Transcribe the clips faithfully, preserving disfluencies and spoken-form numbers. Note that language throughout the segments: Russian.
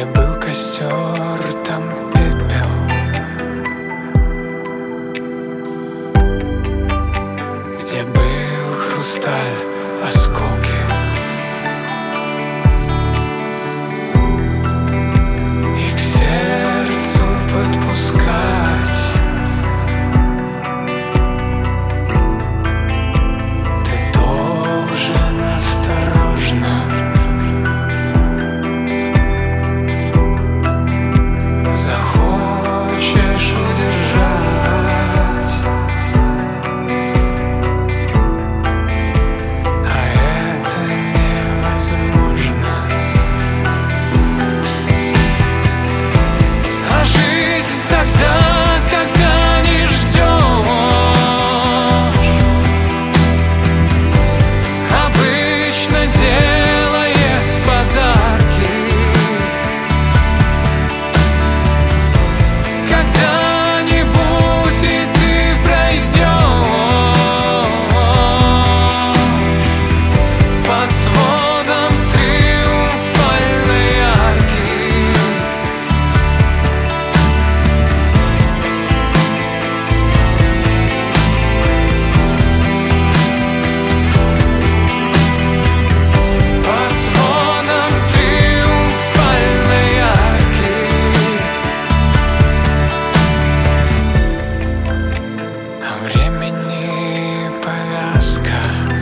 Где был костер, там пепел. Где был хрусталь, осколки. И к сердцу подпускать ты должен осторожно. Захочешь удержать, а это невозможно. А жизнь тогда, когда не ждешь, обычно делает подарки. Когда-нибудь и ты пройдешь под сводом триумфальной арки. Под сводом триумфальной арки. А времени повязка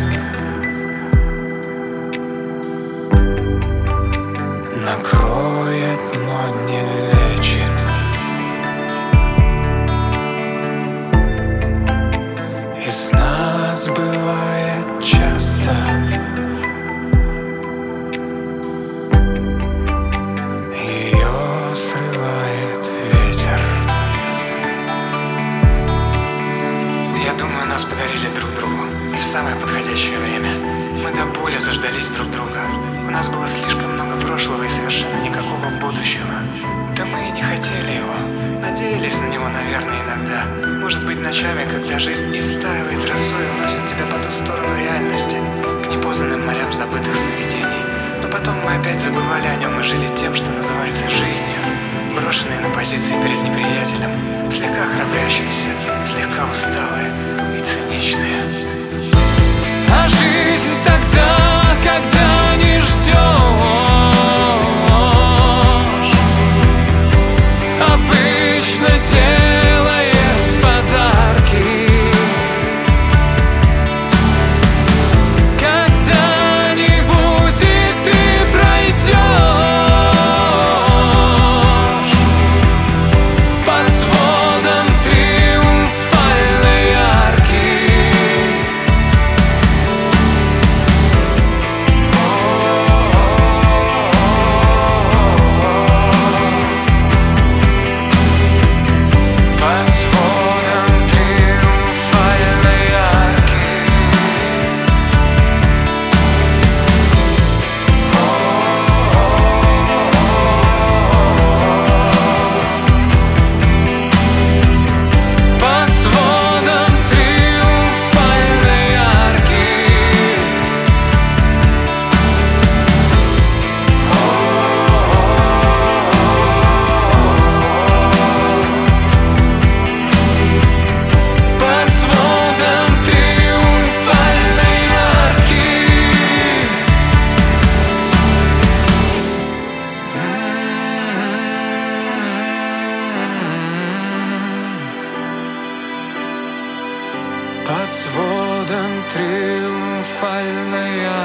накроет, но не лечит. Из нас бывает часто ее срывает ветер. Я думаю, нас подарили друг другу, и в самое подходящее время. Мы до боли заждались друг друга. У нас было слишком много прошлого и совершенно никакого будущего. Да мы и не хотели его. Надеялись на него, наверное, иногда. Может быть, ночами, когда жизнь истаивает росой и уносит тебя по ту сторону реальности, к непознанным морям забытых сновидений. Но потом мы опять забывали о нем и жили тем, что называется жизнью. Брошенные на позиции перед неприятелем, слегка храбрящиеся, слегка усталые и циничные. А жизнь тогда, когда не ждешь, обычно делает подарки. Когда-нибудь и ты пройдешь под сводом триумфальной арки. Под сводом триумфальной арки. Под сводом триумфальной арки. Под сводом триумфальной арки. Под сводом триумфальной арки.